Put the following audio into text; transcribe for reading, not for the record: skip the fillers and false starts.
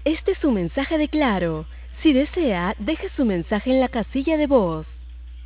Este es su mensaje de Claro. Si desea, deje su mensaje en la casilla de voz.